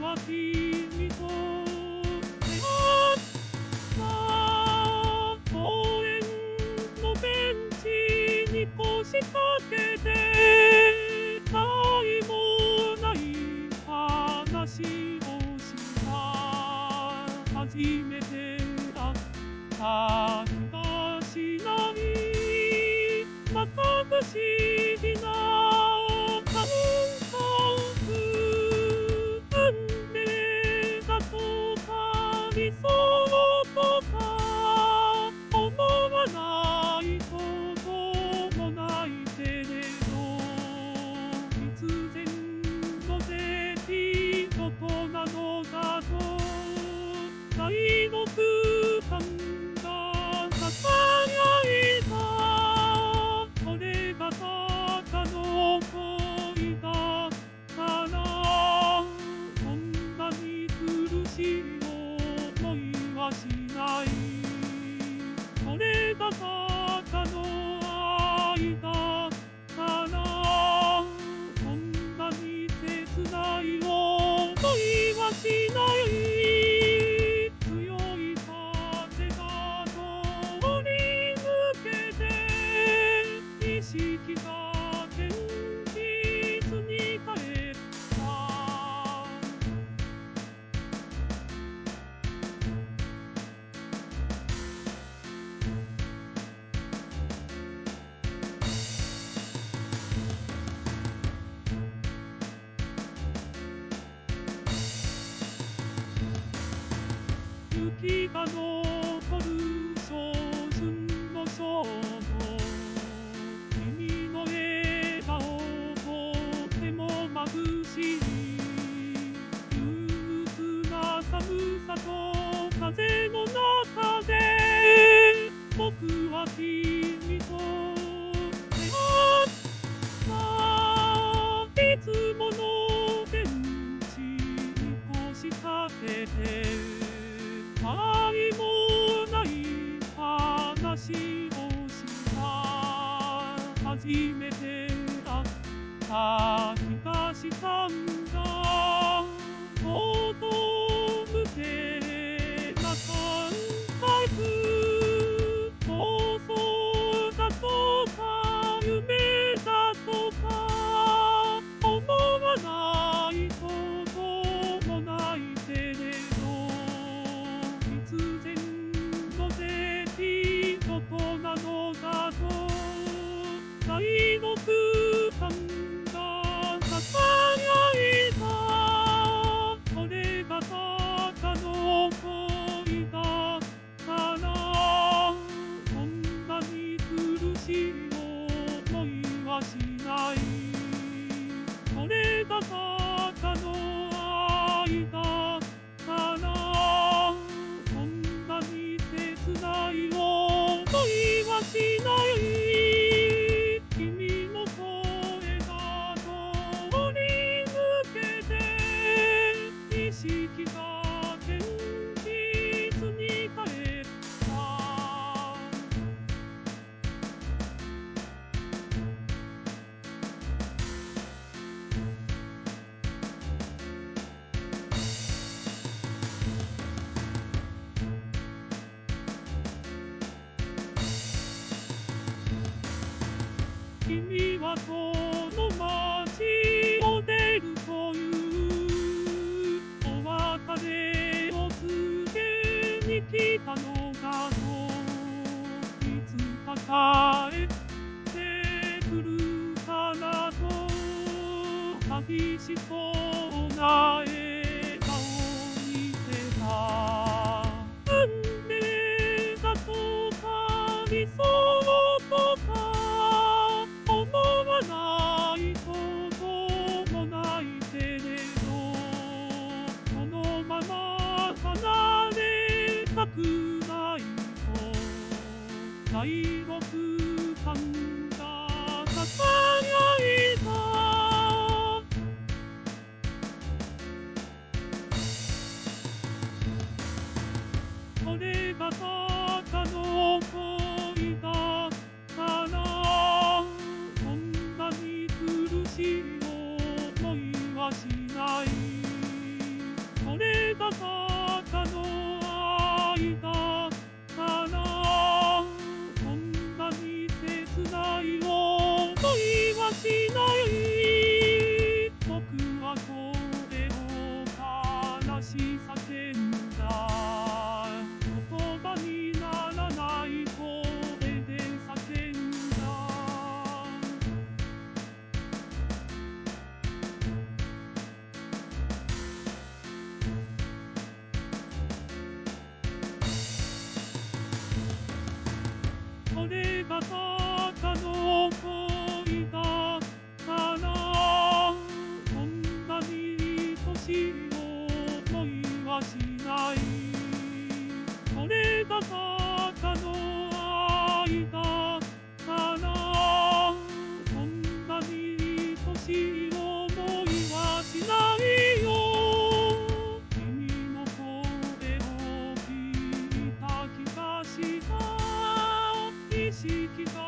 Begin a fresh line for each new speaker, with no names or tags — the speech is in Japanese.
は君と出会った公園のベンチに腰掛けて他愛もない話をした初めて会った気がしないまか不思議な感覚運命だとか理想とか思わないこともないけれど必然の出来事なのだと愛の空間が囁いたそれがただの恋だからそんなに苦しい思いはしないそれがただの愛だからそんなに切ない思いはしない強い風が通り抜けて意識が現実に帰った雪が残る初春の正午君の笑顔とても眩しい憂鬱な寒さと風の中で僕は君と出会ったいつものベンチに腰掛けて他愛もない話をした初めて会った気がしたんだ外向けな感覚妄想だとか夢だとか思わないこともないけれど必然の出来事なのだと愛の空間が囁いたそれがただの恋だからそんなに苦しい思いはしないそれがただの愛だからそんなに切ない思いはしない君の声が通り抜けて意識が現実に帰った君はこの街を出るというお別れを告げに来たのだといつか帰ってくるかなと寂しそうな笑顔を見せた運命だとか理想とか思わないこともないけれどこのまま離れたくないと第六感が囁いたそれがただの恋だからそんなに苦しい思いはしないそれがただの恋だから、そんなに愛しい思いはしない。それがただの愛だから、そんなに愛しい思いはしないよ。君の声を聞いた気がした。意識が